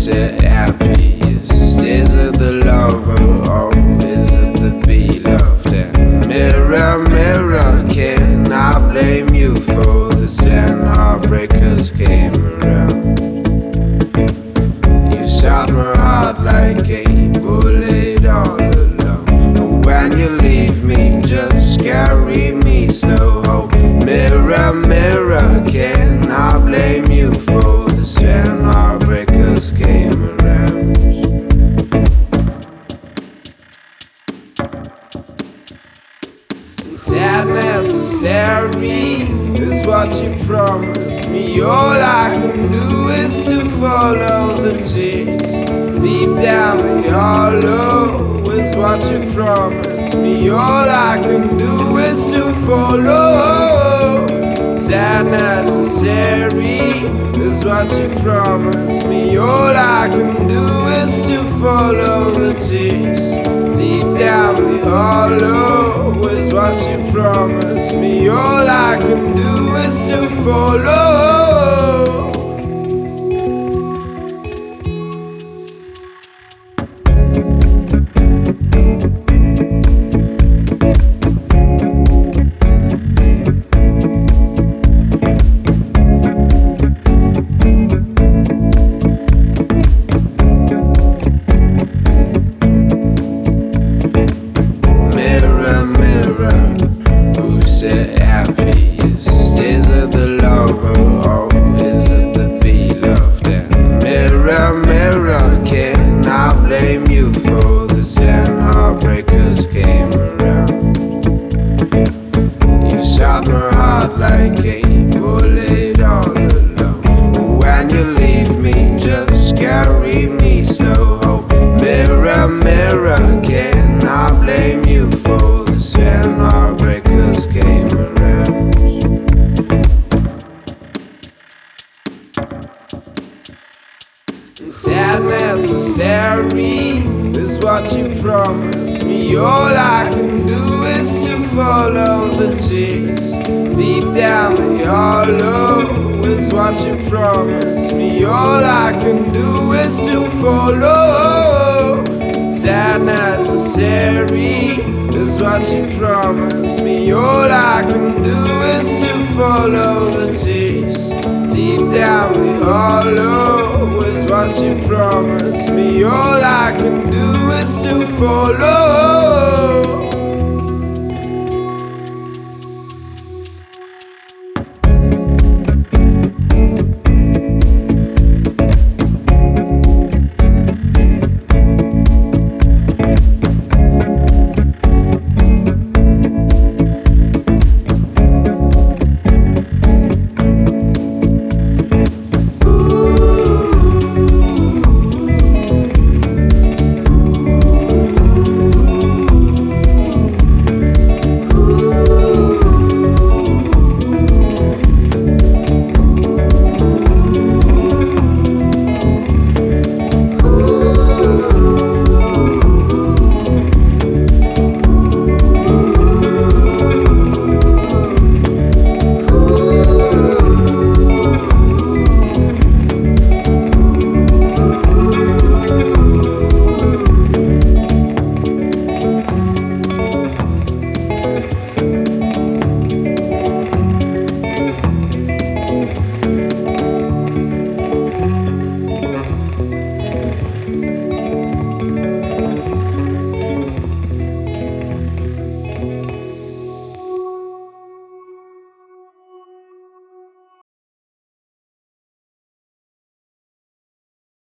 said happiest? Is it the lover or is it the beloved? And mirror, mirror, can I blame you for this when heartbreakers came around? You shot my heart like a bullet all alone. And when you leave me, just carry me slow. Oh, mirror, mirror, can I blame you for this when heartbreakers came around? Sad necessary is what you promised me. All I can do is to follow the tears. Deep down the hollow is what you promised me. All I can do is to follow. Sad necessary is what you promised me. All I can do is to follow the tears. Deep down the hollow is what you promised me. All I can do is to follow. Happiest? Is it the lover or is it the beloved? And mirror, mirror, can I blame you for this when heartbreakers came around? You shot my heart like a bullet all alone. When you leave me, just carry me slow. Oh, mirror, mirror, can I blame you for this when heartbreakers came around? Sad necessary is what you promised me. All I can do is to follow the tears. Deep down the hollow is what you promised me. All I can do is to follow. Sad necessary is what you promised me. All I can do is to follow the tears. Deep down the hollow is what you promised me. All I can do is to follow.